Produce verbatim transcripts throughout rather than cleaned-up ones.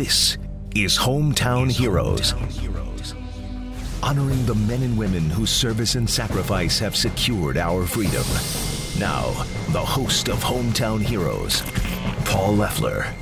This is Hometown Heroes. Honoring the men and women whose service and sacrifice have secured our freedom. Now, the host of Hometown Heroes, Paul Leffler.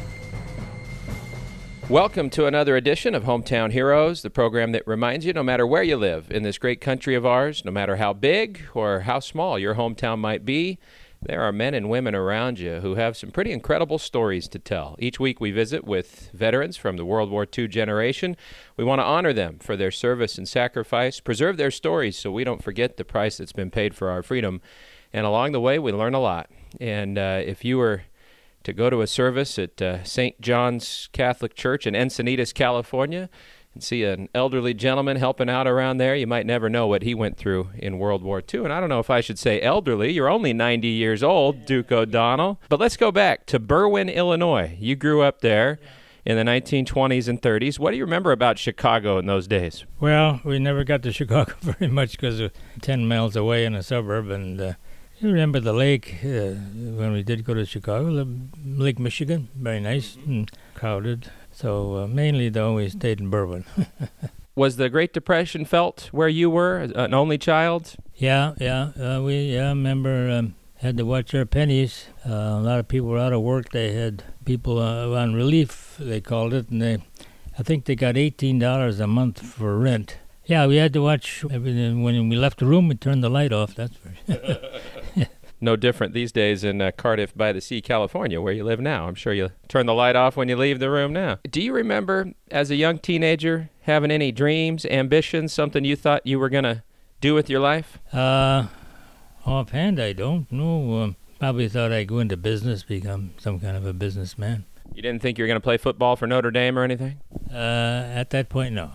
Welcome to another edition of Hometown Heroes, the program that reminds you no matter where you live in this great country of ours, no matter how big or how small your hometown might be, there are men and women around you who have some pretty incredible stories to tell. Each week we visit with veterans from the World War Two generation. We want to honor them for their service and sacrifice, preserve their stories so we don't forget the price that's been paid for our freedom. And along the way, we learn a lot. And uh, if you were to go to a service at uh, Saint John's Catholic Church in Encinitas, California, and see an elderly gentleman helping out around there, you might never know what he went through in World War Two. And I don't know if I should say elderly. You're only ninety years old, Duke O'Donnell. But let's go back to Berwyn, Illinois. You grew up there in the nineteen twenties and thirties. What do you remember about Chicago in those days? Well, we never got to Chicago very much because of ten miles away in a suburb. And uh, you remember the lake uh, when we did go to Chicago, the Lake Michigan, very nice and crowded. So uh, mainly, though, we stayed in Berwyn. Was the Great Depression felt where you were, an only child? Yeah, yeah. Uh, we yeah, remember um, had to watch our pennies. Uh, a lot of people were out of work. They had people uh, on relief, they called it, and they, I think they got eighteen dollars a month for rent. Yeah, we had to watch everything. When we left the room, we turned the light off. That's for sure. No different these days in uh, Cardiff by the Sea, California, where you live now. I'm sure you turn the light off when you leave the room now. Do you remember, as a young teenager, having any dreams, ambitions, something you thought you were going to do with your life? Uh, offhand, I don't know. Um, probably thought I'd go into business, become some kind of a businessman. You didn't think you were going to play football for Notre Dame or anything? Uh, at that point, no.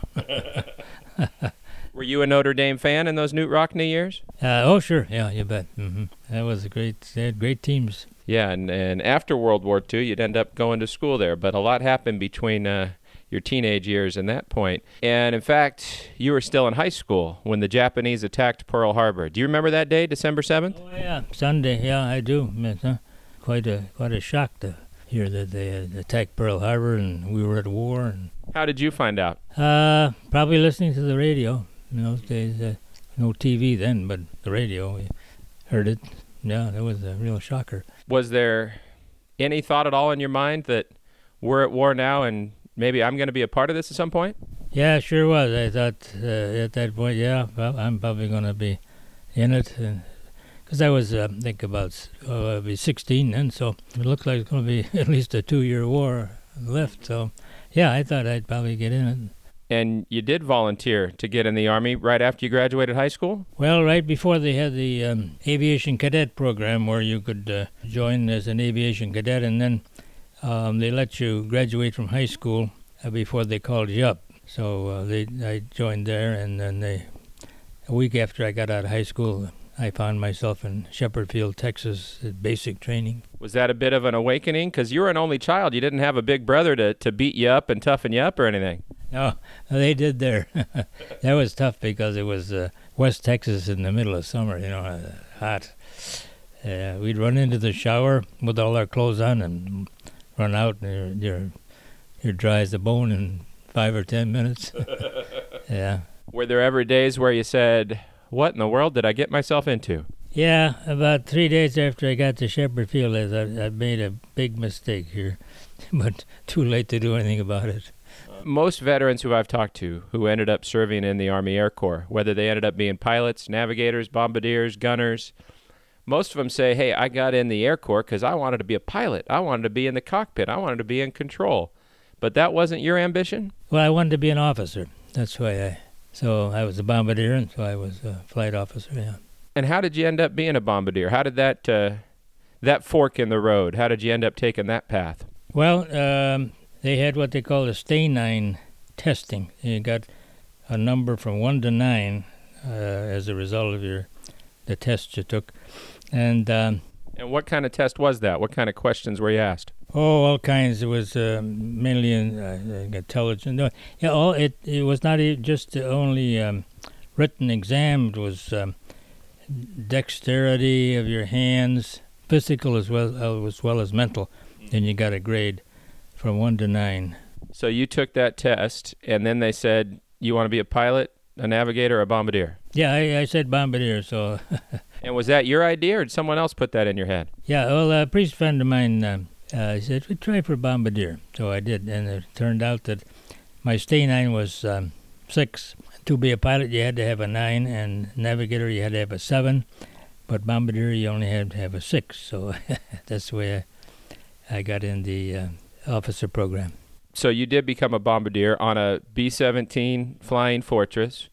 Were you a Notre Dame fan in those Newt Rockne years? Uh, oh, sure. Yeah, you bet. Mm-hmm. That was a great, they had great teams. Yeah, and, and after World War Two, you'd end up going to school there. But a lot happened between uh, your teenage years and that point. And in fact, you were still in high school when the Japanese attacked Pearl Harbor. Do you remember that day, December seventh? Oh, yeah. Sunday, yeah, I do. It's, uh, quite a quite a shock to hear that they had attacked Pearl Harbor and we were at war. And how did you find out? Uh, probably listening to the radio. In those days, uh, no T V then, but the radio, we heard it. Yeah, that was a real shocker. Was there any thought at all in your mind that we're at war now and maybe I'm going to be a part of this at some point? Yeah, sure was. I thought uh, at that point, yeah, well, I'm probably going to be in it. Because I was, uh, I think, about uh, I'd be sixteen then, so it looked like it's going to be at least a two-year war left. So, yeah, I thought I'd probably get in it. And you did volunteer to get in the Army right after you graduated high school? Well, right before they had the um, aviation cadet program where you could uh, join as an aviation cadet, and then um, they let you graduate from high school uh, before they called you up. So uh, they I joined there, and then they, a week after I got out of high school, I found myself in Shepherd Field, Texas, at basic training. Was that a bit of an awakening? Because you were an only child. You didn't have a big brother to, to beat you up and toughen you up or anything. No, they did there. That was tough because it was uh, West Texas in the middle of summer, you know, uh, hot. Uh, we'd run into the shower with all our clothes on and run out, and you're, you're, you're dry as a bone in five or ten minutes. Yeah. Were there ever days where you said, what in the world did I get myself into? Yeah, about three days after I got to Shepherd Field, I thought I made a big mistake here, but too late to do anything about it. Most veterans who I've talked to who ended up serving in the Army Air Corps, whether they ended up being pilots, navigators, bombardiers, gunners, most of them say, hey, I got in the Air Corps because I wanted to be a pilot. I wanted to be in the cockpit. I wanted to be in control. But that wasn't your ambition? Well, I wanted to be an officer. That's why I... So I was a bombardier, and so I was a flight officer, yeah. And how did you end up being a bombardier? How did that uh, that fork in the road, how did you end up taking that path? Well, um... they had what they call a stay-nine testing. You got a number from one to nine uh, as a result of your the tests you took. And um, and what kind of test was that? What kind of questions were you asked? Oh, all kinds. It was uh, mainly in uh, intelligence. No, yeah, all it it was not just the only um, written exam. It was um, dexterity of your hands, physical as well uh, as well as mental. Then you got a grade from one to nine. So you took that test, and then they said, you want to be a pilot, a navigator, or a bombardier? Yeah, I, I said bombardier, so... And was that your idea, or did someone else put that in your head? Yeah, well, a priest friend of mine uh, uh, said, we try for bombardier. So I did, and it turned out that my stay nine was um, six. To be a pilot, you had to have a nine, and navigator, you had to have a seven. But bombardier, you only had to have a six. So that's the way I, I got in the uh, officer program. So you did become a bombardier on a B seventeen Flying Fortress.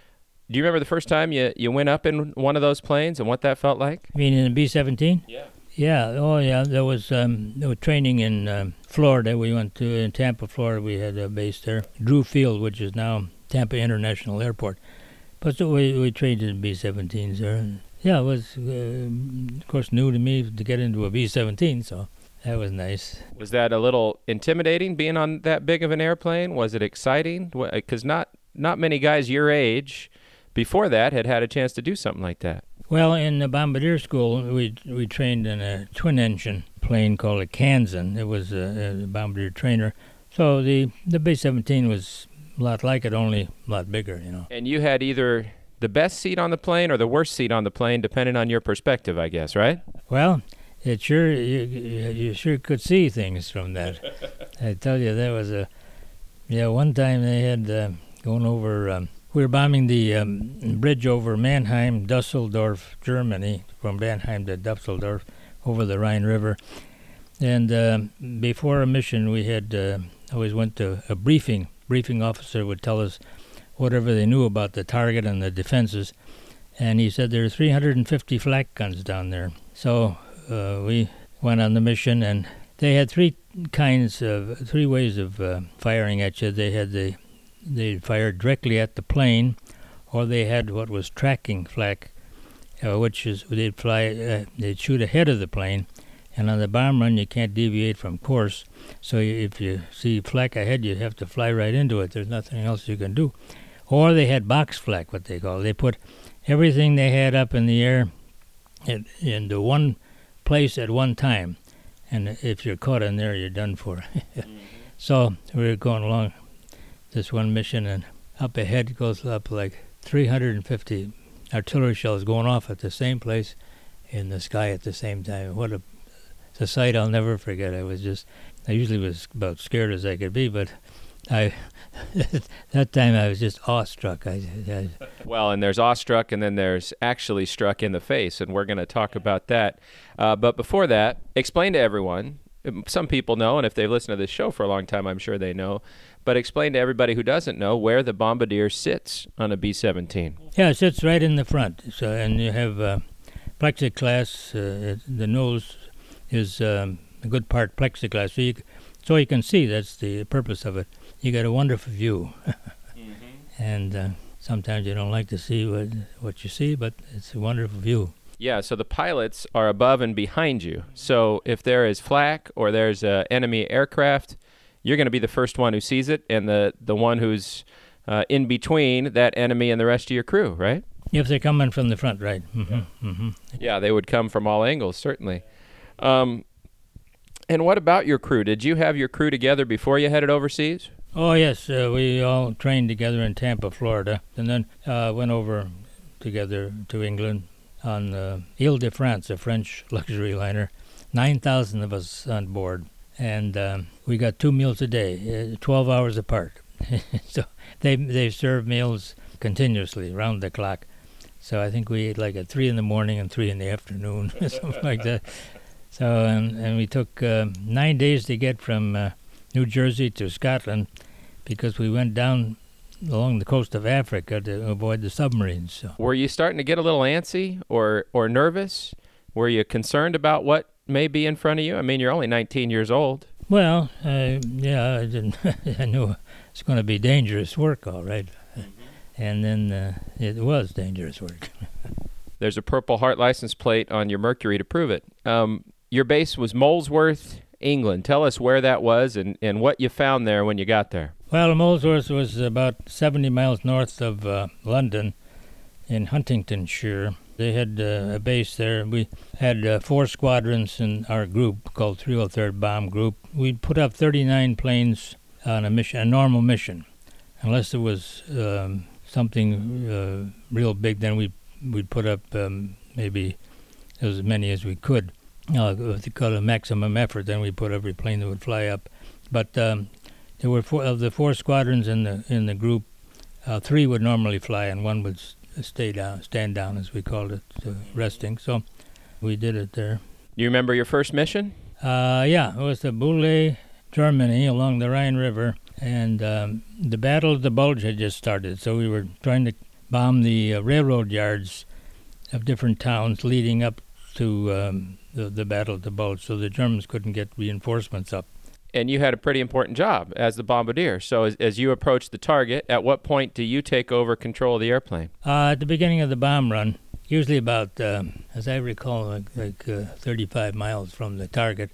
Do you remember the first time you, you went up in one of those planes and what that felt like? You mean in the B seventeen? Yeah. Yeah, oh yeah, there was, um, there was training in um, Florida. We went to, in Tampa, Florida, we had a base there. Drew Field, which is now Tampa International Airport. But so we, we trained in B seventeens there. And yeah, it was, uh, of course, new to me to get into a B seventeen, so that was nice. Was that a little intimidating, being on that big of an airplane? Was it exciting? Because not, not many guys your age before that had had a chance to do something like that. Well, in the bombardier school, we we trained in a twin-engine plane called a Kansan. It was a, a bombardier trainer. So the, the B seventeen was a lot like it, only a lot bigger, you know. And you had either the best seat on the plane or the worst seat on the plane, depending on your perspective, I guess, right? Well, it sure you, you sure could see things from that. I tell you, that was a yeah. One time they had uh, going over. Um, we were bombing the um, bridge over Mannheim, Dusseldorf, Germany, from Mannheim to Dusseldorf, over the Rhine River. And uh, before a mission, we had uh, always went to a briefing. Briefing officer would tell us whatever they knew about the target and the defenses. And he said there are three hundred fifty flak guns down there. So uh, we went on the mission, and they had three kinds of, three ways of uh, firing at you. They had the, they fired directly at the plane, or they had what was tracking flak, uh, which is they'd fly, uh, they'd shoot ahead of the plane, and on the bomb run you can't deviate from course. So if you see flak ahead, you have to fly right into it. There's nothing else you can do. Or they had box flak, what they call. They put everything they had up in the air in, into one place at one time, and if you're caught in there, you're done for. mm-hmm. So we were going along this one mission, and up ahead goes up like three hundred fifty artillery shells going off at the same place in the sky at the same time. What a, it's a sight I'll never forget. I was just, I usually was about scared as I could be, but I, that time I was just awestruck. I, I, well, and there's awestruck, and then there's actually struck in the face, and we're going to talk about that. Uh, but before that, explain to everyone, some people know, and if they've listened to this show for a long time, I'm sure they know, but explain to everybody who doesn't know where the bombardier sits on a B seventeen. Yeah, it sits right in the front, so and you have uh, plexiglass. Uh, the nose is um, a good part plexiglass, so you, so you can see. That's the purpose of it. You got a wonderful view, mm-hmm. and uh, sometimes you don't like to see what what you see, but it's a wonderful view. Yeah, so the pilots are above and behind you. So if there is flak or there's an enemy aircraft, you're going to be the first one who sees it, and the, the one who's uh, in between that enemy and the rest of your crew, right? If they're coming from the front, right. Mm-hmm. Yeah. Mm-hmm. Yeah, they would come from all angles, certainly. Um, and what about your crew? Did you have your crew together before you headed overseas? Oh, yes. Uh, we all trained together in Tampa, Florida, and then uh, went over together to England on uh, Ile-de-France, a French luxury liner. nine thousand of us on board, and um, we got two meals a day, uh, twelve hours apart. So they they serve meals continuously, round the clock. So I think we ate like at three in the morning and three in the afternoon, something like that. So, and, and we took uh, nine days to get from uh, New Jersey to Scotland, because we went down along the coast of Africa to avoid the submarines. So. Were you starting to get a little antsy or, or nervous? Were you concerned about what may be in front of you? I mean, you're only nineteen years old. Well, uh, yeah, I didn't. I knew it's going to be dangerous work, all right. Mm-hmm. And then uh, it was dangerous work. There's a Purple Heart license plate on your Mercury to prove it. Um, your base was Molesworth, England. Tell us where that was and, and what you found there when you got there. Well, Molesworth was about seventy miles north of uh, London in Huntingdonshire. They had uh, a base there. We had uh, four squadrons in our group called three oh third Bomb Group. We put up thirty-nine planes on a mission, a normal mission. Unless it was um, something uh, real big, then we we'd put up um, maybe as many as we could. Uh, if they call it a maximum effort, then we put every plane that would fly up. But um, there were four of the four squadrons in the in the group. Uh, three would normally fly, and one would s- stay down, stand down, as we called it, uh, resting. So we did it there. You remember your first mission? Uh, yeah, it was to Boulay, Germany, along the Rhine River, and um, the Battle of the Bulge had just started. So we were trying to bomb the uh, railroad yards of different towns leading up to um, the, the Battle of the Bulge, so the Germans couldn't get reinforcements up. And you had a pretty important job as the bombardier. So as, as you approached the target, at what point do you take over control of the airplane? Uh, at the beginning of the bomb run, usually about, uh, as I recall, like, like uh, thirty-five miles from the target,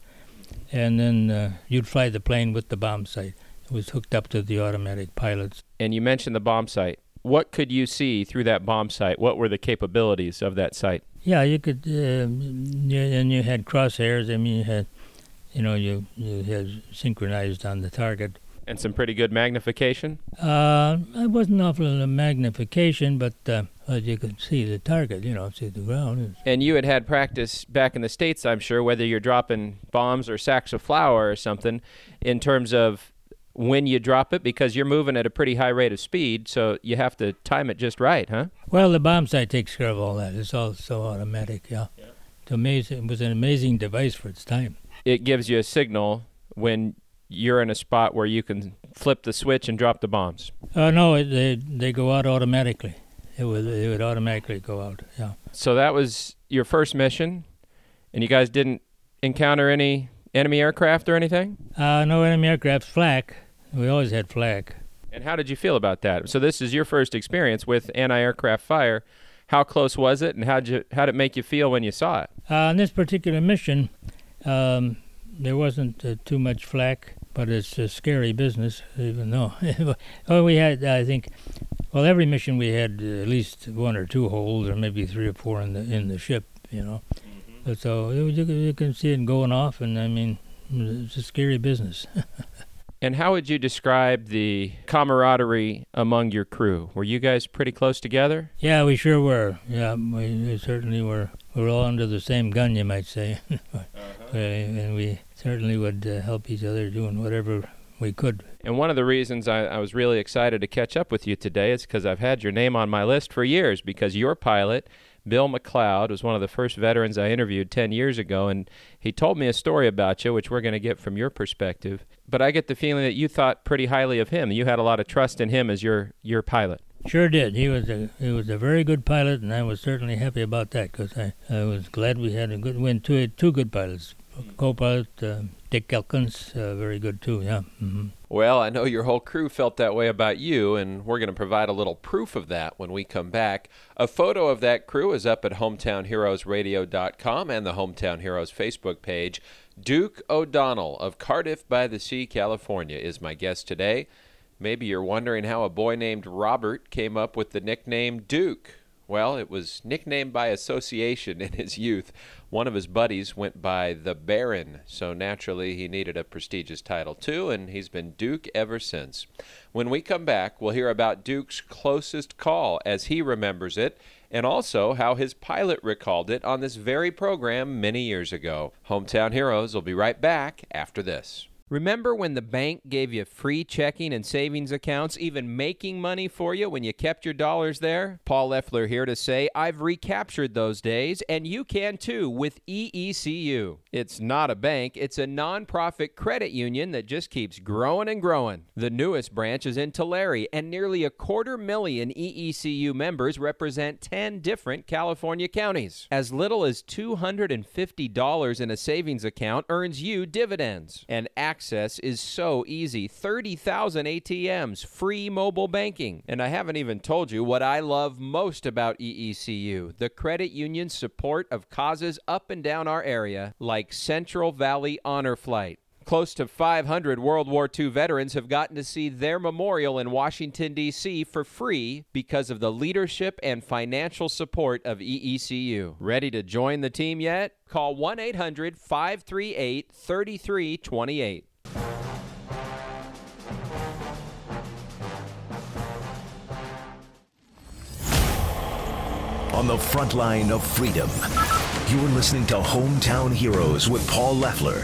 and then uh, you'd fly the plane with the bomb sight. It was hooked up to the automatic pilots. And you mentioned the bomb sight. What could you see through that bomb sight? What were the capabilities of that sight? Yeah, you could, uh, you, and you had crosshairs. I mean, you had, you know, you, you had synchronized on the target. And some pretty good magnification? Uh, it wasn't awful a magnification, but uh, well, you could see the target, you know, see the ground. And you had had practice back in the States, I'm sure, whether you're dropping bombs or sacks of flour or something, in terms of when you drop it, because you're moving at a pretty high rate of speed, so you have to time it just right, huh? Well, the bomb sight takes care of all that. It's all so automatic, yeah. yeah. It's amazing. It was an amazing device for its time. It gives you a signal when you're in a spot where you can flip the switch and drop the bombs. Uh, no, it, they they go out automatically. It would it would automatically go out. Yeah. So that was your first mission, and you guys didn't encounter any enemy aircraft or anything? Uh, no enemy aircraft. Flak. We always had flak. And how did you feel about that? So this is your first experience with anti-aircraft fire. How close was it, and how did you how did it make you feel when you saw it? Uh, on this particular mission, um, there wasn't uh, too much flak. But it's a scary business, even though. oh, we had, I think, well, every mission we had uh, at least one or two holes, or maybe three or four in the in the ship, you know. Mm-hmm. But so it was, you, you can see it going off, and I mean, it's a scary business. And how would you describe the camaraderie among your crew? Were you guys pretty close together? Yeah, we sure were. Yeah, we, we certainly were. We were all under the same gun, you might say. uh-huh. And we certainly would uh, help each other doing whatever we could. And one of the reasons I, I was really excited to catch up with you today is because I've had your name on my list for years, because your pilot, Bill McLeod, was one of the first veterans I interviewed ten years ago, and he told me a story about you, which we're going to get from your perspective. But I get the feeling that you thought pretty highly of him. You had a lot of trust in him as your, your pilot. Sure did. He was a he was a very good pilot, and I was certainly happy about that, because I, I was glad we had a good win. Two two good pilots, co-pilot uh, Dick Elkins, uh, very good too. Yeah. Mm-hmm. Well, I know your whole crew felt that way about you, and we're going to provide a little proof of that when we come back. A photo of that crew is up at hometown heroes radio dot com and the Hometown Heroes Facebook page. Duke O'Donnell of Cardiff by the Sea, California, is my guest today. Maybe you're wondering how a boy named Robert came up with the nickname Duke. Well, it was nicknamed by association in his youth. One of his buddies went by the Baron, so naturally he needed a prestigious title too, and he's been Duke ever since. When we come back, we'll hear about Duke's closest call as he remembers it, and also how his pilot recalled it on this very program many years ago. Hometown Heroes will be right back after this. Remember when the bank gave you free checking and savings accounts, even making money for you when you kept your dollars there? Paul Leffler here to say I've recaptured those days, and you can too with E E C U. It's not a bank, it's a nonprofit credit union that just keeps growing and growing. The newest branch is in Tulare, and nearly a quarter million E E C U members represent ten different California counties. As little as two hundred fifty dollars in a savings account earns you dividends. And access is so easy. thirty thousand A T Ms, free mobile banking. And I haven't even told you what I love most about E E C U, the credit union's support of causes up and down our area, like Central Valley Honor Flight. Close to five hundred World War Two veterans have gotten to see their memorial in Washington, D C for free because of the leadership and financial support of E E C U. Ready to join the team yet? Call one eight hundred five three eight three three two eight. on the front line of freedom. You're listening to Hometown Heroes with Paul Leffler.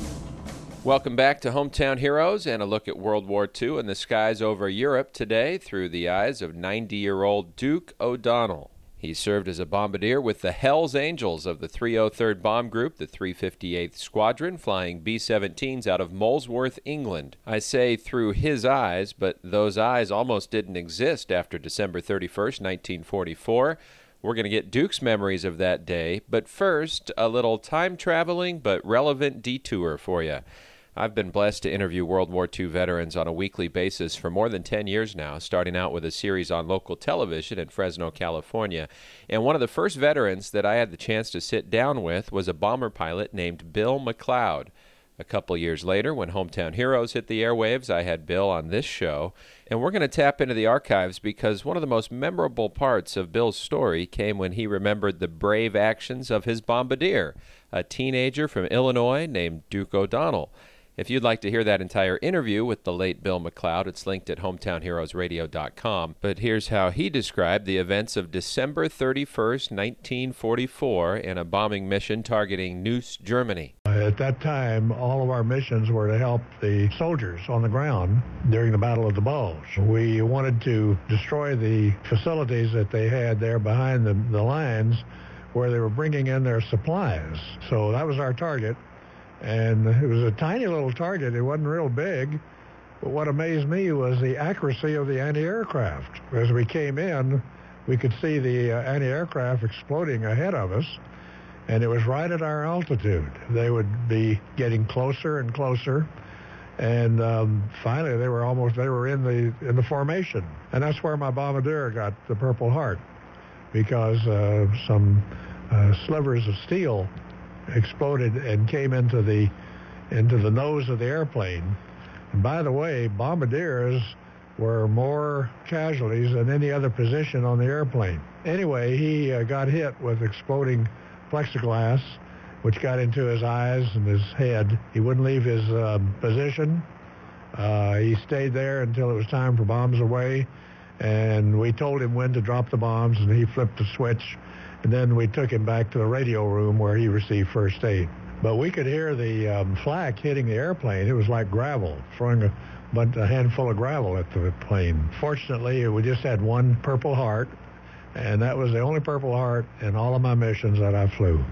Welcome back to Hometown Heroes and a look at World War Two and the skies over Europe today through the eyes of ninety-year-old Duke O'Donnell. He served as a bombardier with the Hells Angels of the three oh third Bomb Group, the three fifty-eighth Squadron, flying B seventeens out of Molesworth, England. I say through his eyes, but those eyes almost didn't exist after December thirty-first, nineteen forty-four. We're going to get Duke's memories of that day, but first, a little time-traveling but relevant detour for you. I've been blessed to interview World War Two veterans on a weekly basis for more than ten years now, starting out with a series on local television in Fresno, California. And one of the first veterans that I had the chance to sit down with was a bomber pilot named Bill McLeod. A couple years later, when Hometown Heroes hit the airwaves, I had Bill on this show. And we're going to tap into the archives because one of the most memorable parts of Bill's story came when he remembered the brave actions of his bombardier, a teenager from Illinois named Duke O'Donnell. If you'd like to hear that entire interview with the late Bill McLeod, it's linked at hometown heroes radio dot com. But here's how he described the events of December thirty-first, nineteen forty-four, in a bombing mission targeting Neuss, Germany. At that time, all of our missions were to help the soldiers on the ground during the Battle of the Bulge. We wanted to destroy the facilities that they had there behind the, the lines where they were bringing in their supplies. So that was our target. And it was a tiny little target. It wasn't real big. But what amazed me was the accuracy of the anti-aircraft. As we came in, we could see the uh, anti-aircraft exploding ahead of us, and it was right at our altitude. They would be getting closer and closer, and um, finally they were almost, they were in the, in the formation. And that's where my bombardier got the Purple Heart, because uh, some uh, slivers of steel exploded and came into the into the nose of the airplane. And by the way, bombardiers were more casualties than any other position on the airplane. Anyway, he uh, got hit with exploding plexiglass, which got into his eyes and his head. He wouldn't leave his uh, position. Uh, he stayed there until it was time for bombs away, and we told him when to drop the bombs, and he flipped the switch. And then we took him back to the radio room where he received first aid. But we could hear the um, flak hitting the airplane. It was like gravel, throwing a, but a handful of gravel at the plane. Fortunately, we just had one Purple Heart, and that was the only Purple Heart in all of my missions that I flew.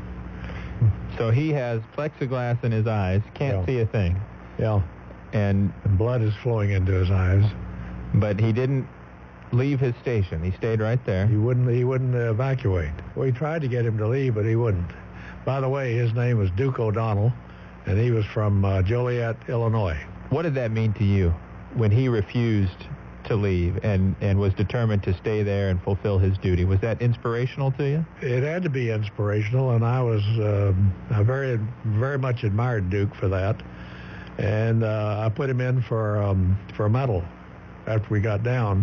So he has plexiglass in his eyes, can't Yeah. see a thing. Yeah. And And blood is flowing into his eyes. but he didn't leave his station. He stayed right there. He wouldn't he wouldn't evacuate. We tried to get him to leave, but he wouldn't. By the way, his name was Duke O'Donnell, and he was from uh, Joliet, Illinois. What did that mean to you when he refused to leave and, and was determined to stay there and fulfill his duty? Was that inspirational to you? It had to be inspirational, and I was um, I very very much admired Duke for that. And uh, I put him in for um, for a medal after we got down,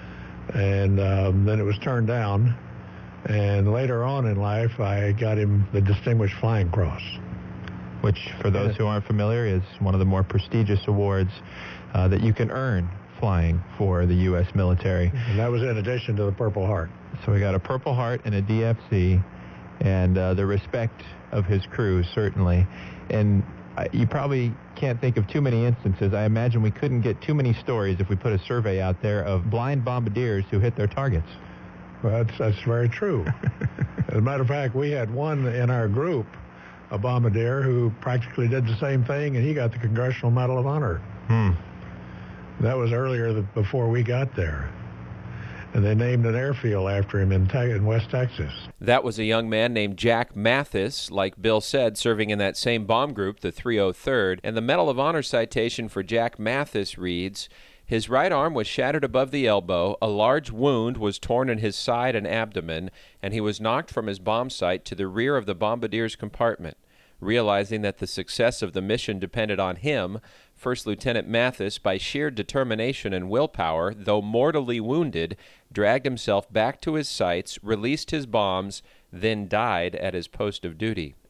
and um, then it was turned down. And later on in life, I got him the Distinguished Flying Cross, Which, for those who aren't familiar, is one of the more prestigious awards uh, that you can earn flying for the U S military. and that was in addition to the Purple Heart. So we got a Purple Heart and a D F C, and uh, the respect of his crew, certainly. And uh, you probably can't think of too many instances. I imagine we couldn't get too many stories if we put a survey out there of blind bombardiers who hit their targets. Well, that's, that's very true. As a matter of fact, we had one in our group, a bombardier, who practically did the same thing, and he got the Congressional Medal of Honor. Hmm. That was earlier th- before we got there. And they named an airfield after him in, te- in West Texas. That was a young man named Jack Mathis, like Bill said, serving in that same bomb group, the three oh third. And the Medal of Honor citation for Jack Mathis reads, "His right arm was shattered above the elbow, a large wound was torn in his side and abdomen, and he was knocked from his bomb site to the rear of the bombardier's compartment. Realizing that the success of the mission depended on him, First Lieutenant Mathis, by sheer determination and willpower, though mortally wounded, dragged himself back to his sights, released his bombs, then died at his post of duty."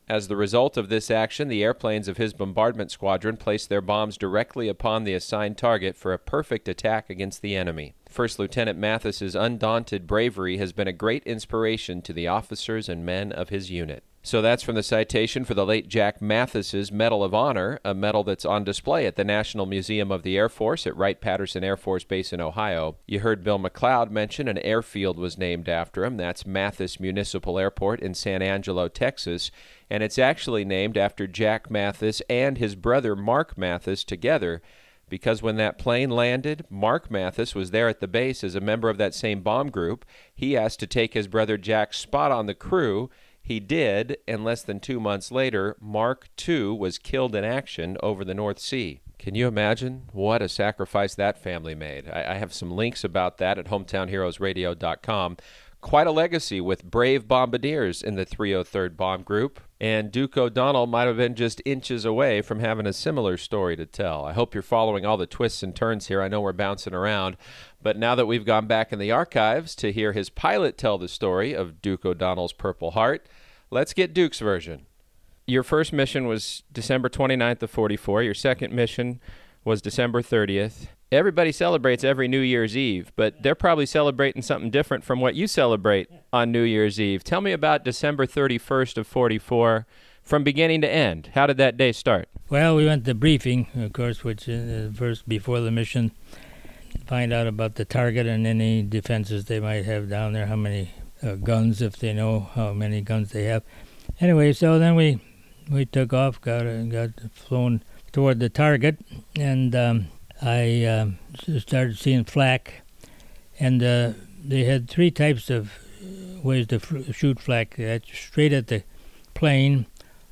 As the result of this action, the airplanes of his bombardment squadron placed their bombs directly upon the assigned target for a perfect attack against the enemy. First Lieutenant Mathis's undaunted bravery has been a great inspiration to the officers and men of his unit. So that's from the citation for the late Jack Mathis's Medal of Honor, a medal that's on display at the National Museum of the Air Force at Wright-Patterson Air Force Base in Ohio. You heard Bill McLeod mention an airfield was named after him. That's Mathis Municipal Airport in San Angelo, Texas, and it's actually named after Jack Mathis and his brother Mark Mathis together, because when that plane landed, Mark Mathis was there at the base as a member of that same bomb group. He asked to take his brother Jack's spot on the crew. He did, and less than two months later, Mark the Second was killed in action over the North Sea. Can you imagine what a sacrifice that family made? I, I have some links about that at hometown heroes radio dot com. Quite a legacy with brave bombardiers in the three oh third Bomb Group, and Duke O'Donnell might have been just inches away from having a similar story to tell. I hope you're following all the twists and turns here. I know we're bouncing around, but now that we've gone back in the archives to hear his pilot tell the story of Duke O'Donnell's Purple Heart, let's get Duke's version. Your first mission was December twenty-ninth of forty-four. Your second mission was December thirtieth. Everybody celebrates every New Year's Eve, but they're probably celebrating something different from what you celebrate on New Year's Eve. Tell me about December thirty-first of forty-four from beginning to end. How did that day start? Well, we went to briefing, of course, which uh, first before the mission, find out about the target and any defenses they might have down there, how many uh, guns, if they know how many guns they have. Anyway, so then we we took off, got uh, got flown toward the target, and um, I um, started seeing flak, and uh, they had three types of ways to f- shoot flak. That's straight at the plane,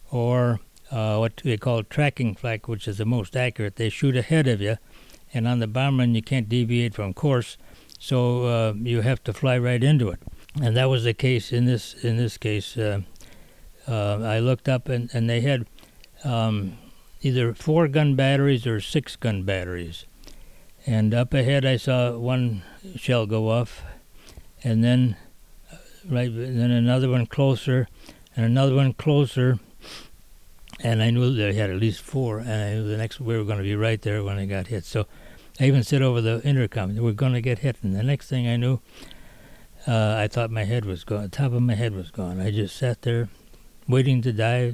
or uh, what they call tracking flak, which is the most accurate. They shoot ahead of you, and on the Bomberman you can't deviate from course, so uh, you have to fly right into it. And that was the case in this in this case. Uh, uh, I looked up, and, and they had um, either four gun batteries or six gun batteries. And up ahead I saw one shell go off, and then uh, right then another one closer, and another one closer, and I knew they had at least four, and I knew the next we were going to be right there when I got hit. So I even said over the intercom, we're going to get hit, and the next thing I knew, uh, I thought my head was gone. The top of my head was gone. I just sat there waiting to die.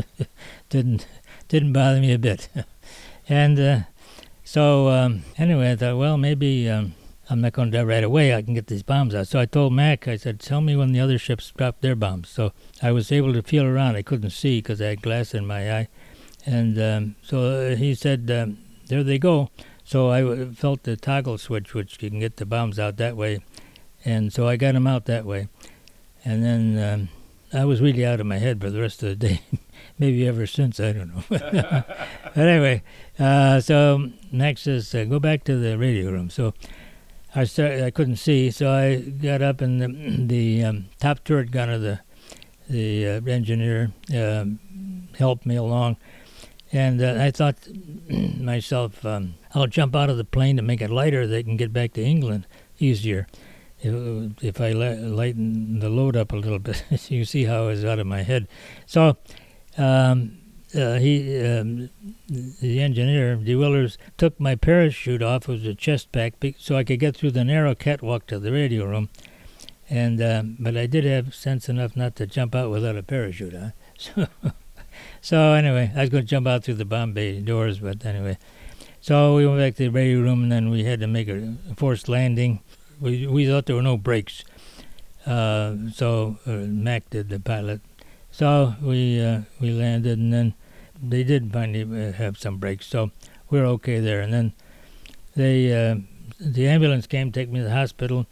didn't didn't bother me a bit. and uh, so um, anyway, I thought, well, maybe um, I'm not going to die right away. I can get these bombs out. So I told Mac, I said, tell me when the other ships dropped their bombs. So I was able to feel around. I couldn't see because I had glass in my eye. And um, so he said, um, there they go. So I w- felt the toggle switch, which you can get the bombs out that way. And so I got them out that way. And then um, I was really out of my head for the rest of the day. Maybe ever since, I don't know. But anyway, uh, so Max says, uh, go back to the radio room. So I started, I couldn't see, so I got up, and the, the um, top turret gunner, the the uh, engineer, uh, helped me along. And uh, I thought myself, um, I'll jump out of the plane to make it lighter. They can get back to England easier if, if I li- lighten the load up a little bit. You see how I was out of my head. So um, uh, he, um, the engineer, De Willers, took my parachute off. It was a chest pack, so I could get through the narrow catwalk to the radio room. And um, but I did have sense enough not to jump out without a parachute, huh? So, so anyway, I was going to jump out through the bomb bay doors, but anyway. So we went back to the radio room, and then we had to make a forced landing. We we thought there were no brakes, uh, so uh, Mac did, the pilot. So we uh, we landed, and then they did finally have some brakes, so we were okay there. And then they uh, the ambulance came to take me to the hospital,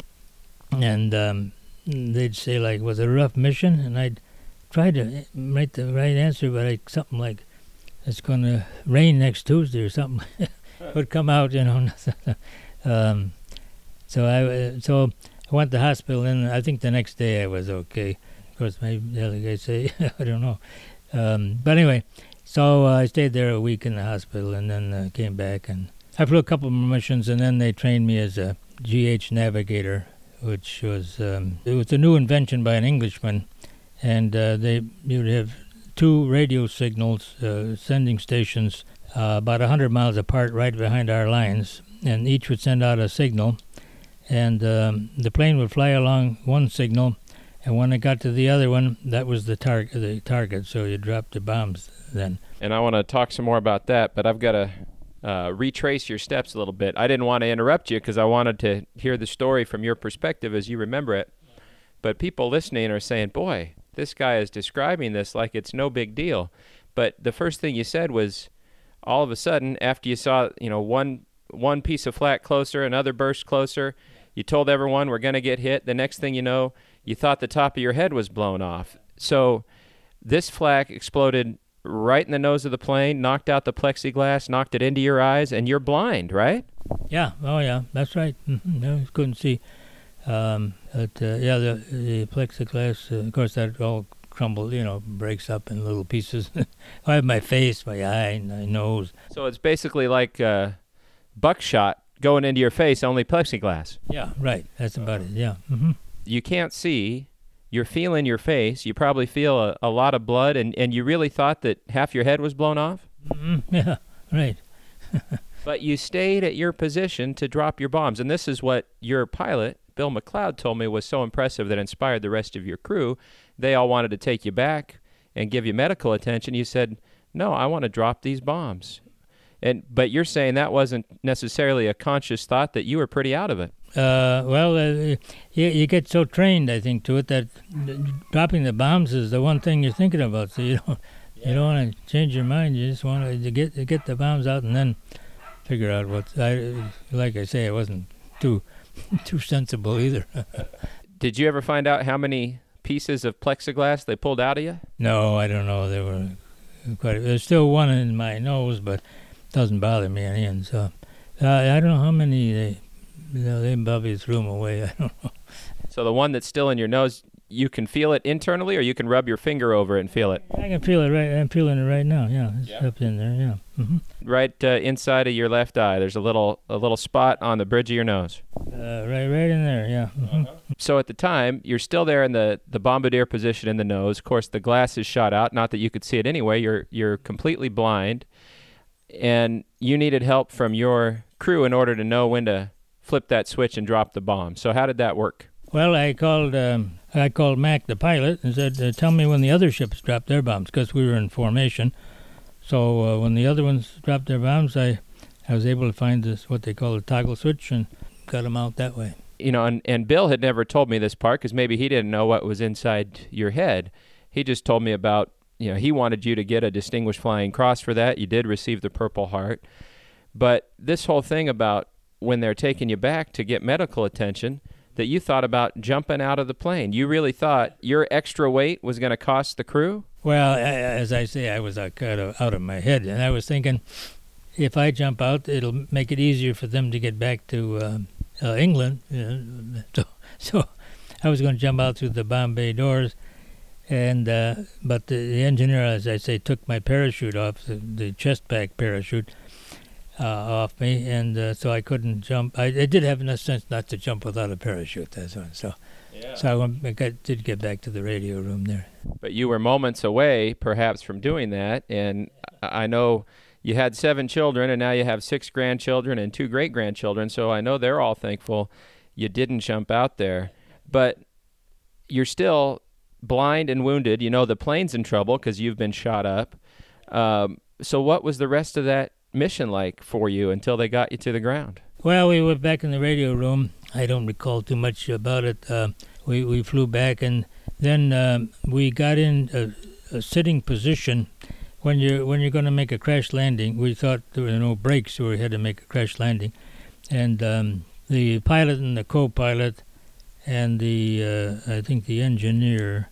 and um, they'd say, like, was it a rough mission? And I'd try to write the right answer, but I, something like, it's going to rain next Tuesday or something would come out, you know. um, so I so I went to the hospital, and I think the next day I was okay. Of course, maybe the other guys say, I don't know. Um, but anyway, so uh, I stayed there a week in the hospital, and then uh, came back. And I flew a couple of missions, and then they trained me as a G H navigator, which was um, it was a new invention by an Englishman, and uh, they you'd have two radio signals, uh, sending stations, uh, about one hundred miles apart right behind our lines, and each would send out a signal, and um, the plane would fly along one signal, and when it got to the other one, that was the, tar- the target, so you dropped the bombs then. And I want to talk some more about that, but I've got to uh, retrace your steps a little bit. I didn't want to interrupt you because I wanted to hear the story from your perspective as you remember it. But people listening are saying, boy, this guy is describing this like it's no big deal. But the first thing you said was, all of a sudden, after you saw, you know, one one piece of flak closer, another burst closer, you told everyone we're going to get hit. The next thing you know, you thought the top of your head was blown off. So this flak exploded right in the nose of the plane, knocked out the plexiglass, knocked it into your eyes, and you're blind, right? Yeah, oh yeah, that's right. Mm-hmm. No, I couldn't see. Um, but, uh, yeah, the, the plexiglass, uh, of course, that all crumbled, you know, breaks up in little pieces. I have my face, my eye, my nose. So it's basically like uh, buckshot going into your face, only plexiglass. Yeah, right. That's about it, yeah. Mm-hmm. You can't see. You're feeling your face. You probably feel a, a lot of blood, and, and you really thought that half your head was blown off? Mm-hmm. Yeah, right. But you stayed at your position to drop your bombs, and this is what your pilot, Bill McLeod, told me was so impressive that inspired the rest of your crew. They all wanted to take you back and give you medical attention. You said, no, I want to drop these bombs. And But you're saying that wasn't necessarily a conscious thought, that you were pretty out of it. Uh, well, uh, you, you get so trained, I think, to it that dropping the bombs is the one thing you're thinking about. So you don't, yeah. you don't want to change your mind. You just want to get to get the bombs out and then figure out what. I, like I say, I wasn't too too sensible either. Did you ever find out how many pieces of plexiglass they pulled out of you? No, I don't know. There were quite. A, there's still one in my nose, but it doesn't bother me any. And so uh, I don't know how many they. You know, they probably threw them away. I don't know. So the one that's still in your nose, you can feel it internally, or you can rub your finger over it and feel it? I can feel it right. I'm feeling it right now. Yeah, it's yeah. up in there. Yeah. Mm-hmm. Right uh, inside of your left eye, there's a little a little spot on the bridge of your nose. Uh, right, right in there. Yeah. Mm-hmm. Uh-huh. So at the time, you're still there in the, the bombardier position in the nose. Of course, the glass is shot out. Not that you could see it anyway. You're you're completely blind, and you needed help from your crew in order to know when to flip that switch and drop the bomb. So how did that work? Well, I called um, I called Mac, the pilot, and said, uh, tell me when the other ships dropped their bombs, because we were in formation. So uh, when the other ones dropped their bombs, I, I was able to find this, what they call a toggle switch, and got them out that way. You know, and, and Bill had never told me this part, because maybe he didn't know what was inside your head. He just told me about, you know, he wanted you to get a Distinguished Flying Cross for that. You did receive the Purple Heart. But this whole thing about when they're taking you back to get medical attention, that you thought about jumping out of the plane. You really thought your extra weight was going to cost the crew? Well, I, as I say, I was out of, out of my head, and I was thinking, if I jump out, it'll make it easier for them to get back to uh, uh, England. You know? So, so I was going to jump out through the bomb bay doors, and uh, but the, the engineer, as I say, took my parachute off, the, the chest pack parachute, Uh, off me, and uh, so I couldn't jump. I, I did have enough sense not to jump without a parachute. That's one. So, yeah. so I, went, I got, did get back to the radio room there. But you were moments away, perhaps, from doing that, and I know you had seven children, and now you have six grandchildren and two great-grandchildren, so I know they're all thankful you didn't jump out there. But you're still blind and wounded. You know the plane's in trouble because you've been shot up. Um, so what was the rest of that mission like for you until they got you to the ground? Well, we were back in the radio room. I don't recall too much about it. Uh, we, we flew back, and then um, we got in a, a sitting position. When you're, when you're going to make a crash landing, we thought there were no brakes, so we had to make a crash landing. And um, the pilot and the co-pilot and the, uh, I think the engineer,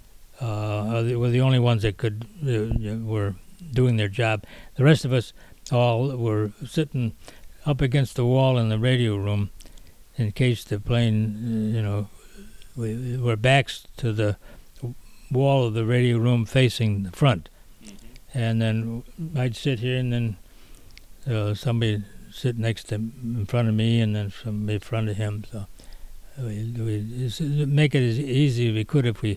uh, were the only ones that could, uh, were doing their job. The rest of us all were sitting up against the wall in the radio room in case the plane, you know, we were backs to the wall of the radio room facing the front. Mm-hmm. And then I'd sit here, and then uh, somebody sit next to in front of me, and then somebody in front of him. So we we make it as easy as we could if we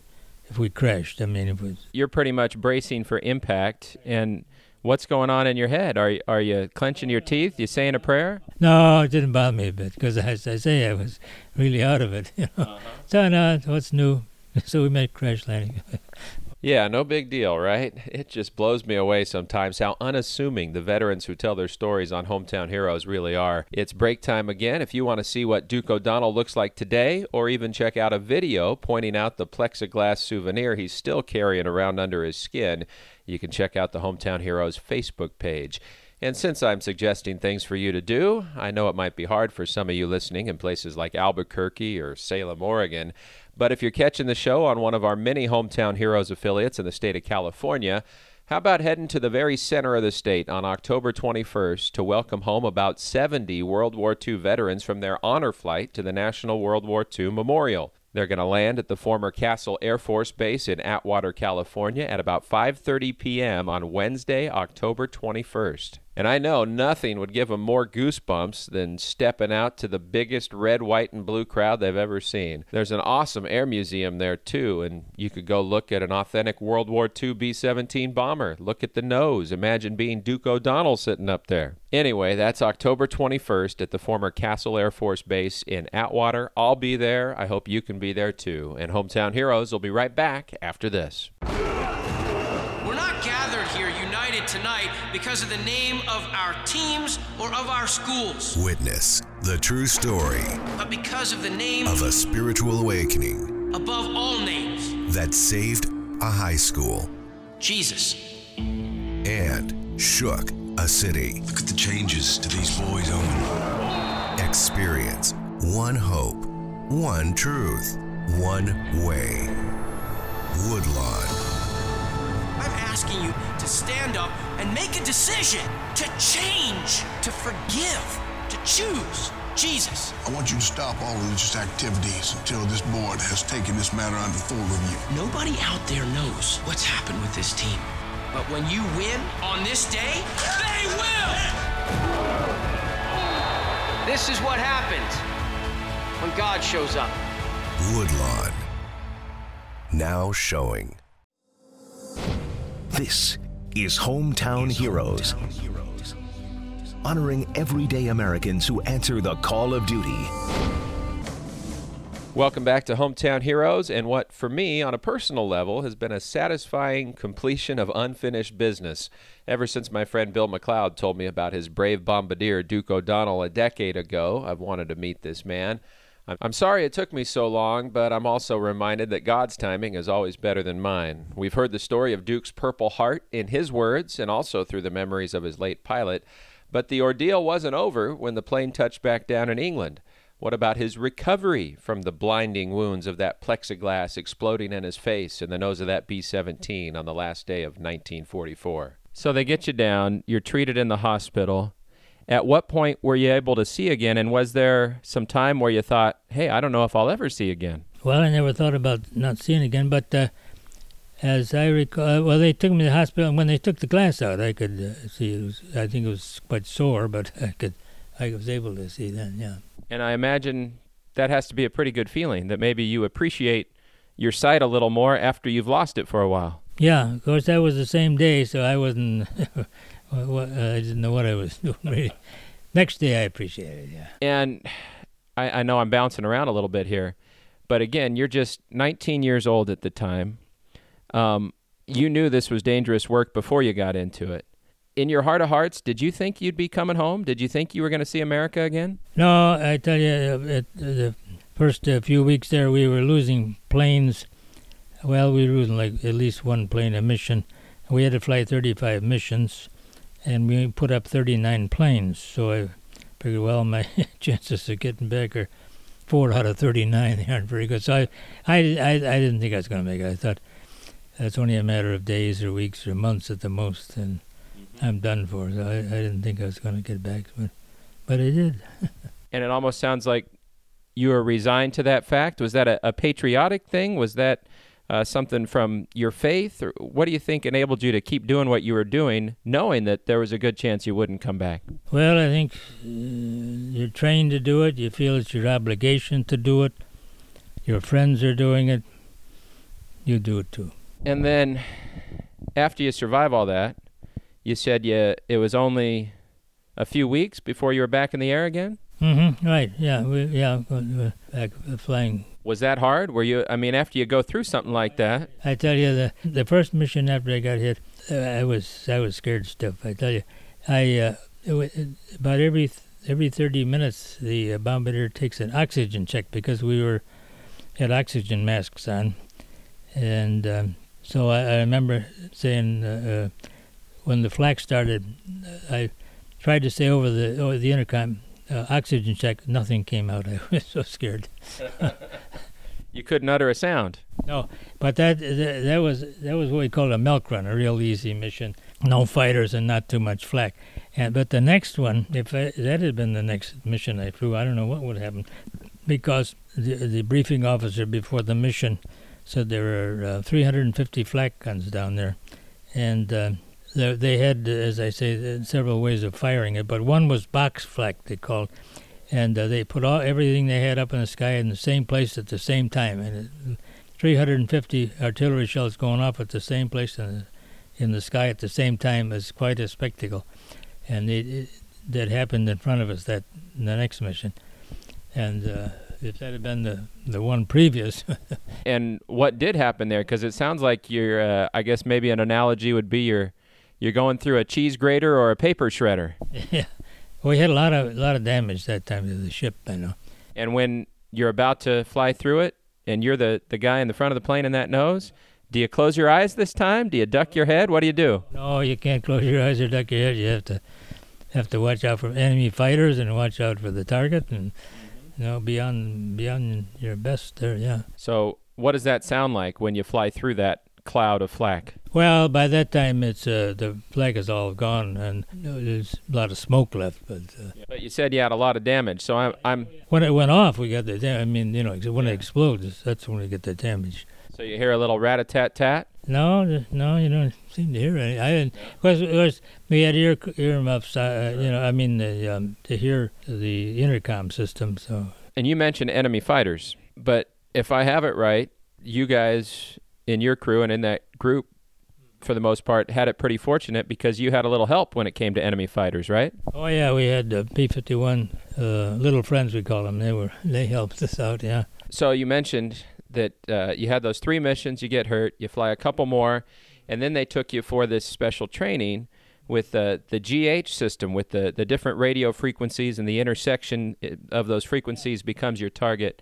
if we crashed. I mean, if it was... You're pretty much bracing for impact, and what's going on in your head? Are you, are you clenching your teeth? You saying a prayer? No, it didn't bother me a bit, because as I say, I was really out of it. You know? Uh-huh. So, no, what's new? So we made crash landing. Yeah, no big deal, right? It just blows me away sometimes how unassuming the veterans who tell their stories on Hometown Heroes really are. It's break time again. If you want to see what Duke O'Donnell looks like today, or even check out a video pointing out the plexiglass souvenir he's still carrying around under his skin, you can check out the Hometown Heroes Facebook page. And since I'm suggesting things for you to do, I know it might be hard for some of you listening in places like Albuquerque or Salem, Oregon, but if you're catching the show on one of our many Hometown Heroes affiliates in the state of California, how about heading to the very center of the state on October twenty-first to welcome home about seventy World War Two veterans from their honor flight to the National World War Two Memorial. They're going to land at the former Castle Air Force Base in Atwater, California at about five thirty p.m. on Wednesday, October twenty-first. And I know nothing would give them more goosebumps than stepping out to the biggest red, white, and blue crowd they've ever seen. There's an awesome air museum there, too, and you could go look at an authentic World War Two B seventeen bomber. Look at the nose. Imagine being Duke O'Donnell sitting up there. Anyway, that's October twenty-first at the former Castle Air Force Base in Atwater. I'll be there. I hope you can be there, too. And Hometown Heroes will be right back after this. We're not gathered here united tonight because of the name of our teams or of our schools. Witness the true story, but because of the name of a spiritual awakening above all names that saved a high school, Jesus, and shook a city. Look at the changes to these boys, Owen. Experience one hope, one truth, one way. Woodlawn. I'm asking you to stand up and make a decision, to change, to forgive, to choose Jesus. I want you to stop all religious activities until this board has taken this matter under full review. Nobody out there knows what's happened with this team. But when you win on this day, they will! This is what happens when God shows up. Woodlawn. Now showing. This is Hometown Heroes, honoring everyday Americans who answer the call of duty. Welcome back to Hometown Heroes, and what for me on a personal level has been a satisfying completion of unfinished business ever since my friend Bill McLeod told me about his brave bombardier Duke O'Donnell a decade ago. I've wanted to meet this man. I'm sorry it took me so long, but I'm also reminded that God's timing is always better than mine. We've heard the story of Duke's Purple Heart in his words and also through the memories of his late pilot, but the ordeal wasn't over when the plane touched back down in England. What about his recovery from the blinding wounds of that plexiglass exploding in his face and the nose of that B seventeen on the last day of nineteen forty-four? So they get you down, you're treated in the hospital. At what point were you able to see again, and was there some time where you thought, hey, I don't know if I'll ever see again? Well, I never thought about not seeing again, but uh, as I recall, well, they took me to the hospital, and when they took the glass out, I could uh, see. It was, I think it was quite sore, but I could, I was able to see then, yeah. And I imagine that has to be a pretty good feeling, that maybe you appreciate your sight a little more after you've lost it for a while. Yeah, of course, that was the same day, so I wasn't... Well, I didn't know what I was doing, really. Next day, I appreciated it, yeah. And I, I know I'm bouncing around a little bit here, but again, you're just nineteen years old at the time. Um, you knew this was dangerous work before you got into it. In your heart of hearts, did you think you'd be coming home? Did you think you were going to see America again? No, I tell you, it, the first uh, few weeks there, we were losing planes. Well, we were losing like at least one plane a mission. We had to fly thirty-five missions. And we put up thirty-nine planes, so I figured, well, my chances of getting back are four out of thirty-nine. They aren't very good. So I, I, I, I didn't think I was going to make it. I thought that's only a matter of days or weeks or months at the most, and mm-hmm. I'm done for. So I, I didn't think I was going to get back, but, but I did. And it almost sounds like you were resigned to that fact. Was that a, a patriotic thing? Was that Uh, something from your faith? Or what do you think enabled you to keep doing what you were doing, knowing that there was a good chance you wouldn't come back? Well, I think uh, you're trained to do it. You feel it's your obligation to do it. Your friends are doing it. you do it too. And then after you survive all that, you said you, it was only a few weeks before you were back in the air again? Mm-hmm. Right. Yeah. We, yeah. uh, Back uh, flying. Was that hard? Were you, I mean, after you go through something like that? I tell you, the the first mission after I got hit, uh, I was I was scared stiff. I tell you, I uh, it, was- it, about every th- every thirty minutes, the uh, bombardier takes an oxygen check because we were had oxygen masks on, and um, so I, I remember saying uh, uh, when the flak started, uh, I tried to say over the over the intercom, uh, oxygen check. Nothing came out. I was so scared. You couldn't utter a sound. No, but that, that that was that was what we called a milk run, a real easy mission. No fighters and not too much flak. And but the next one, if I, that had been the next mission I flew, I don't know what would happen, because the the briefing officer before the mission said there were uh, three hundred fifty flak guns down there, and uh, they, they had, uh, as I say, uh, several ways of firing it. But one was box flak, they called. And uh, they put all everything they had up in the sky in the same place at the same time, and it, three hundred fifty artillery shells going off at the same place in the, in the sky at the same time is quite a spectacle. And it, it, that happened in front of us that the next mission. And uh, if that had been the the one previous, And what did happen there? Because it sounds like you're, uh, I guess maybe an analogy would be you're, you're going through a cheese grater or a paper shredder. yeah, we had a lot of a lot of damage that time to the ship. I know. And when you're about to fly through it and you're the, the guy in the front of the plane in that nose, do you close your eyes this time? Do you duck your head? What do you do? No, you can't close your eyes or duck your head. You have to have to watch out for enemy fighters and watch out for the target, and you know, beyond beyond your best there. Yeah. So what does that sound like when you fly through that cloud of flak? Well, by that time, it's uh, the flag is all gone, and you know, there's a lot of smoke left. But uh, But you said you had a lot of damage, so I'm, I'm when it went off, we got the dam- I mean, you know, when it explodes, that's when we get the damage. so you hear a little rat-a-tat-tat? No, th- no, you don't seem to hear any. I didn't. Because it was, we had ear earmuffs, uh, you know. I mean, the, um, to hear the intercom system. So And you mentioned enemy fighters, but if I have it right, you guys in your crew and in that group, for the most part, had it pretty fortunate because you had a little help when it came to enemy fighters, right? oh yeah, we had uh, P fifty-one uh, little friends, we call them. They were they helped us out. Yeah. So you mentioned that uh, you had those three missions, you get hurt, you fly a couple more, and then they took you for this special training with uh, the G H system, with the, the different radio frequencies, and the intersection of those frequencies becomes your target.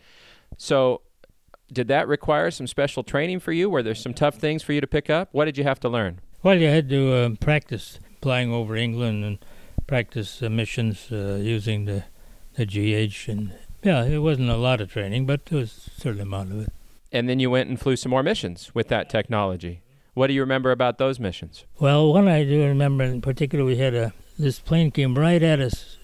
So did that require some special training for you? Were there some tough things for you to pick up? What did you have to learn? Well, you had to uh, practice flying over England and practice uh, missions uh, using the the G H, and yeah, it wasn't a lot of training, but there was a certain amount of it. And then you went and flew some more missions with that technology. What do you remember about those missions? Well, one I do remember in particular, we had a this plane came right at us,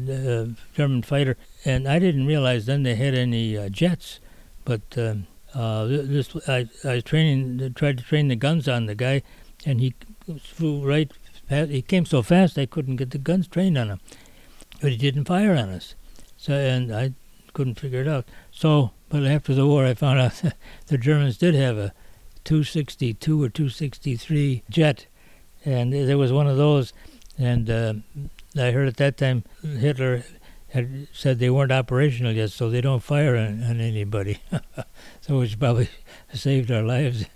a German fighter, and I didn't realize then they had any uh, jets. But um, uh, this I, I was training, tried to train the guns on the guy, and he flew right fast. He came so fast I couldn't get the guns trained on him, but he didn't fire on us. So and I couldn't figure it out. So, but after the war, I found out the Germans did have a two sixty-two or two sixty-three jet, and there was one of those. And uh, I heard at that time Hitler had said they weren't operational yet, so they don't fire on, on anybody. So which probably saved our lives.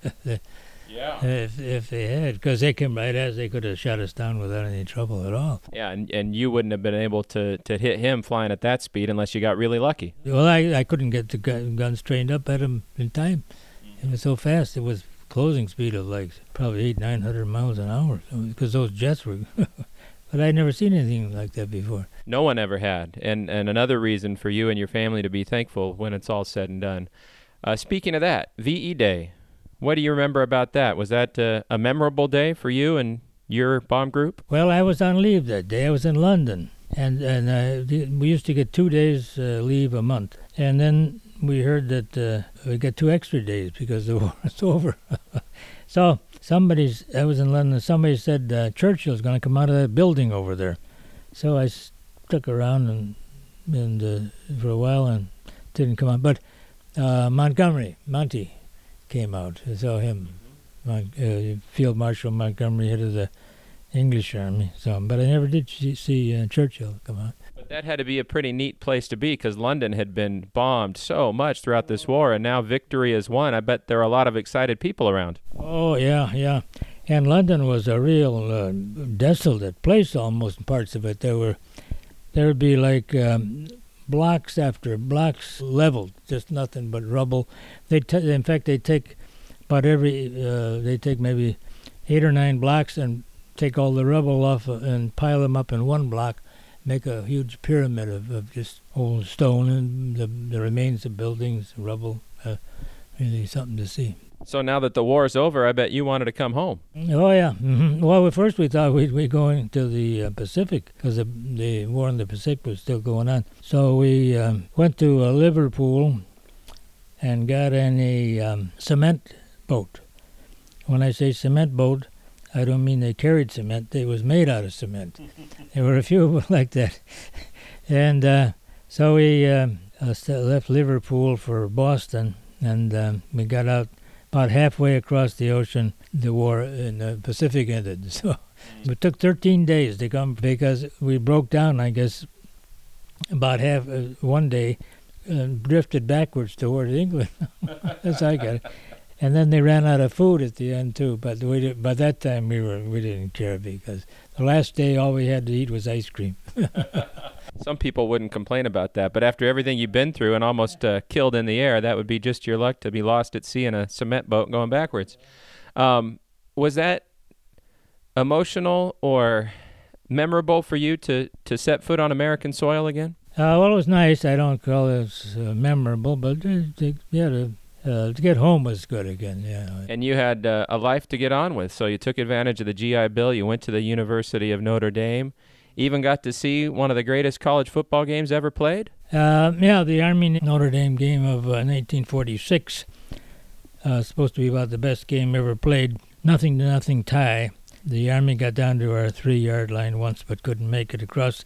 Yeah. If if they had, because they came right at us, they could have shot us down without any trouble at all. Yeah, and, and you wouldn't have been able to, to hit him flying at that speed unless you got really lucky. Well, I, I couldn't get the gu- guns trained up at him in time. It was so fast. It was closing speed of like probably eight, nine hundred miles an hour, because those jets were. But I'd never seen anything like that before. No one ever had. And and another reason for you and your family to be thankful when it's all said and done. Uh, speaking of that, V E Day, what do you remember about that? Was that uh, a memorable day for you and your bomb group? Well, I was on leave that day. I was in London, and and uh, we used to get two days uh, leave a month. And then we heard that uh, we get two extra days because the war is over. So somebody's, I was in London, somebody said uh, Churchill's going to come out of that building over there. So I stuck around and, and uh, for a while and didn't come out. But uh, Montgomery, Monty, came out. I saw him, Mon- uh, Field Marshal Montgomery, head of the English Army. So, but I never did see, see uh, Churchill come out. But that had to be a pretty neat place to be because London had been bombed so much throughout this war, and now victory is won. I bet there are a lot of excited people around. Oh, yeah, yeah. And London was a real uh, desolate place almost in parts of it. There were, there would be like um, blocks after blocks leveled, just nothing but rubble. They, t- in fact, they take about every, uh, they take maybe eight or nine blocks and take all the rubble off and pile them up in one block, make a huge pyramid of, of just old stone and the, the remains of buildings, rubble. Uh, really something to see. So now that the war is over, I bet you wanted to come home. Oh, yeah. Mm-hmm. Well, at first we thought we'd be going to the uh, Pacific because the, the war in the Pacific was still going on. So we um, went to uh, Liverpool and got in a um, cement boat. When I say cement boat, I don't mean they carried cement. It was made out of cement. There were a few like that. And uh, so we um, uh, left Liverpool for Boston, and um, we got out about halfway across the ocean. The war in the Pacific ended. So it took thirteen days to come because we broke down, I guess, about half uh, one day and drifted backwards toward England. That's how I got it. And then they ran out of food at the end too. But we did, by that time we were we didn't care because the last day all we had to eat was ice cream. Some people wouldn't complain about that, but after everything you've been through and almost uh, killed in the air, that would be just your luck to be lost at sea in a cement boat going backwards. Um, was that emotional or memorable for you to, to set foot on American soil again? Uh, well, it was nice. I don't call it uh, memorable, but uh, to, yeah, to, uh, to get home was good again. Yeah. And you had uh, a life to get on with, so you took advantage of the G I Bill. You went to the University of Notre Dame. Even got to see one of the greatest college football games ever played? Uh, yeah, the Army-Notre Dame game of uh, nineteen forty-six. Uh, supposed to be about the best game ever played. Nothing to nothing tie. The Army got down to our three-yard line once, but couldn't make it across.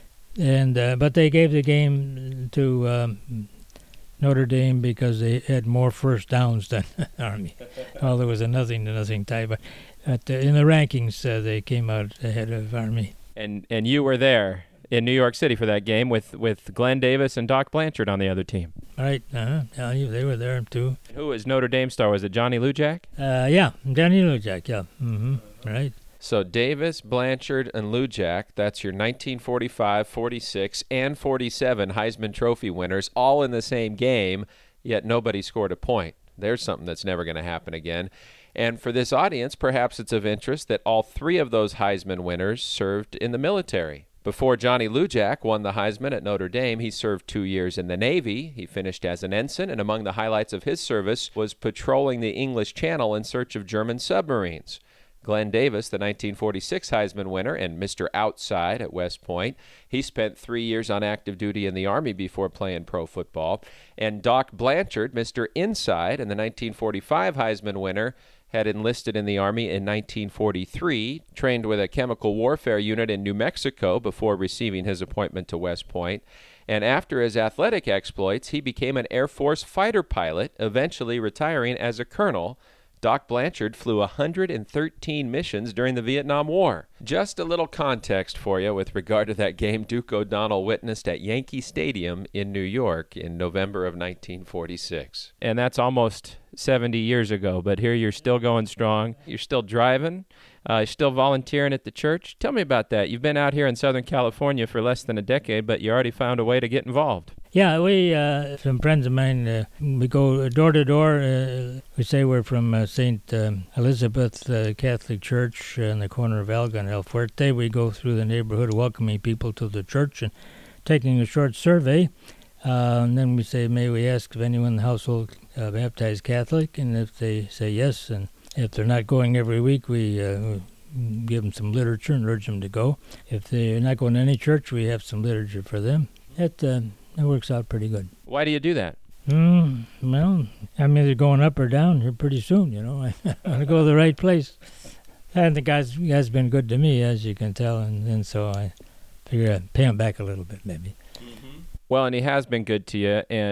And uh, but they gave the game to um, Notre Dame because they had more first downs than Army. Well, there was a nothing to nothing tie, but at, uh, in the rankings uh, they came out ahead of Army. And and you were there in New York City for that game with, with Glenn Davis and Doc Blanchard on the other team. Right. Uh-huh. Yeah, they were there, too. Who was Notre Dame star? Was it Johnny Lujack? Uh, yeah, Johnny Lujack, yeah. Mm-hmm. Right. So Davis, Blanchard, and Lujack, that's your nineteen forty-five, forty-six, and forty-seven Heisman Trophy winners, all in the same game, yet nobody scored a point. There's something that's never going to happen again. And for this audience, perhaps it's of interest that all three of those Heisman winners served in the military. Before Johnny Lujack won the Heisman at Notre Dame, he served two years in the Navy. He finished as an ensign, and among the highlights of his service was patrolling the English Channel in search of German submarines. Glenn Davis, the nineteen forty-six Heisman winner and Mister Outside at West Point, he spent three years on active duty in the Army before playing pro football. And Doc Blanchard, Mister Inside, and the nineteen forty-five Heisman winner, had enlisted in the Army in nineteen forty-three, trained with a chemical warfare unit in New Mexico before receiving his appointment to West Point. And after his athletic exploits, he became an Air Force fighter pilot, eventually retiring as a colonel. Doc Blanchard flew one hundred thirteen missions during the Vietnam War. Just a little context for you with regard to that game Duke O'Donnell witnessed at Yankee Stadium in New York in November of nineteen forty-six. And that's almost seventy years ago, but here you're still going strong. You're still driving. Uh, you're still volunteering at the church. Tell me about that. You've been out here in Southern California for less than a decade, but you already found a way to get involved. Yeah, we, uh, some friends of mine, uh, we go door to door. Uh, we say we're from uh, Saint Um, Elizabeth uh, Catholic Church in the corner of Elgin and El Fuerte. We go through the neighborhood welcoming people to the church and taking a short survey. Uh, and then we say, may we ask if anyone in the household uh, baptized Catholic? And if they say yes, and if they're not going every week, we, uh, we give them some literature and urge them to go. If they're not going to any church, we have some literature for them. It, uh, it works out pretty good. Why do you do that? Mm, well, I'm either going up or down here pretty soon, you know. I want to go to the right place. And the guy's, the guy's been good to me, as you can tell, and, and so I figure I'd pay him back a little bit, maybe. Well, and he has been good to you, and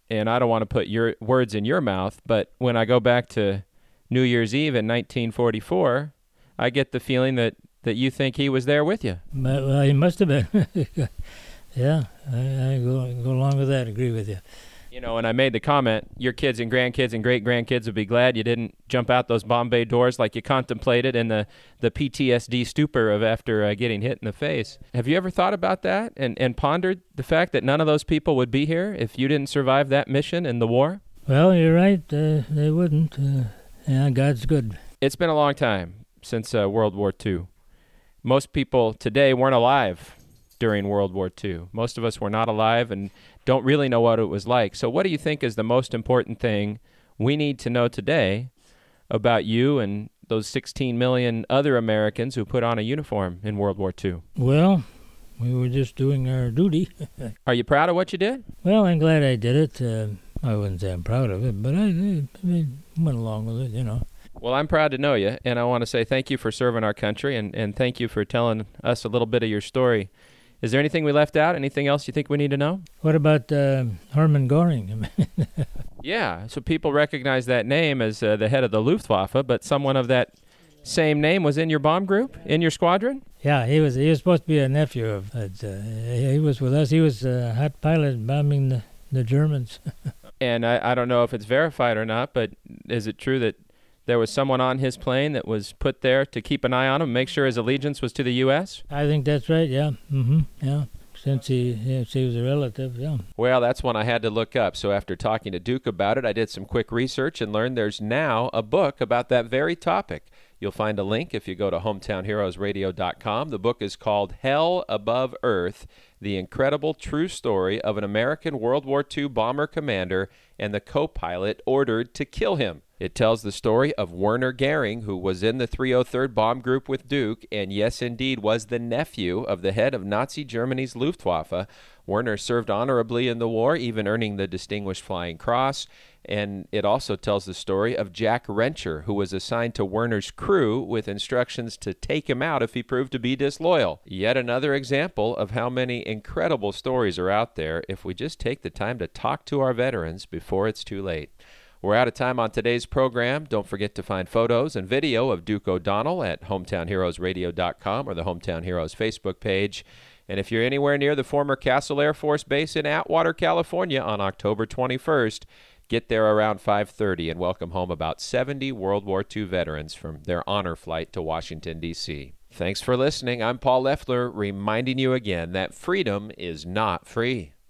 and I don't want to put your words in your mouth, but when I go back to New Year's Eve in nineteen forty-four, I get the feeling that, that you think he was there with you. Well, he must have been. Yeah, I, I go, go along with that, agree with you. You know, and I made the comment, your kids and grandkids and great-grandkids would be glad you didn't jump out those Bombay doors like you contemplated in the, the P T S D stupor of after uh, getting hit in the face. Have you ever thought about that and, and pondered the fact that none of those people would be here if you didn't survive that mission in the war? Well, you're right. Uh, they wouldn't. Uh, yeah, God's good. It's been a long time since uh, World War Two. Most people today weren't alive during World War Two. Most of us were not alive and don't really know what it was like. So what do you think is the most important thing we need to know today about you and those sixteen million other Americans who put on a uniform in World War Two? Well, we were just doing our duty. Are you proud of what you did? Well, I'm glad I did it. Uh, I wouldn't say I'm proud of it, but I, I, I went along with it, you know. Well, I'm proud to know you, and I want to say thank you for serving our country, and, and thank you for telling us a little bit of your story. Is there anything we left out? Anything else you think we need to know? What about uh, Hermann Göring? Yeah, so people recognize that name as uh, the head of the Luftwaffe, but someone of that same name was in your bomb group, in your squadron? Yeah, he was He was supposed to be a nephew of, but, uh, he was with us. He was a hot pilot bombing the, the Germans. And I, I don't know if it's verified or not, but is it true that there was someone on his plane that was put there to keep an eye on him, make sure his allegiance was to the U S? I think that's right, yeah. Mm-hmm, yeah. Since he, yeah, since he was a relative, yeah. Well, that's one I had to look up. So after talking to Duke about it, I did some quick research and learned there's now a book about that very topic. You'll find a link if you go to hometown heroes radio dot com. The book is called Hell Above Earth, The Incredible True Story of an American World War Two Bomber Commander and the Co-Pilot Ordered to Kill Him. It tells the story of Werner Goering, who was in the three oh third Bomb Group with Duke, and yes, indeed, was the nephew of the head of Nazi Germany's Luftwaffe. Werner served honorably in the war, even earning the Distinguished Flying Cross. And it also tells the story of Jack Reacher, who was assigned to Werner's crew with instructions to take him out if he proved to be disloyal. Yet another example of how many incredible stories are out there if we just take the time to talk to our veterans before it's too late. We're out of time on today's program. Don't forget to find photos and video of Duke O'Donnell at hometown heroes radio dot com or the Hometown Heroes Facebook page. And if you're anywhere near the former Castle Air Force Base in Atwater, California on October twenty-first, get there around five thirty and welcome home about seventy World War Two veterans from their honor flight to Washington, D C Thanks for listening. I'm Paul Leffler, reminding you again that freedom is not free.